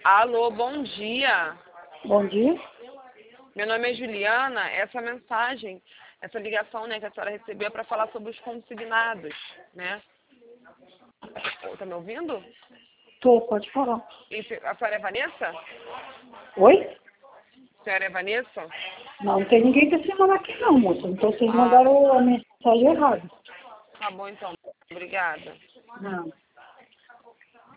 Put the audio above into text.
Alô, bom dia. Bom dia. Meu nome é Juliana. Essa mensagem, essa ligação, né, que a senhora recebeu é para falar sobre os consignados, né? Tá me ouvindo? Pode falar. A senhora é Vanessa? Oi? A senhora é Vanessa? Não tem ninguém que se mandar aqui não, moça. Então vocês Ah, mandaram a mensagem errada. tá bom então. Obrigada. Não.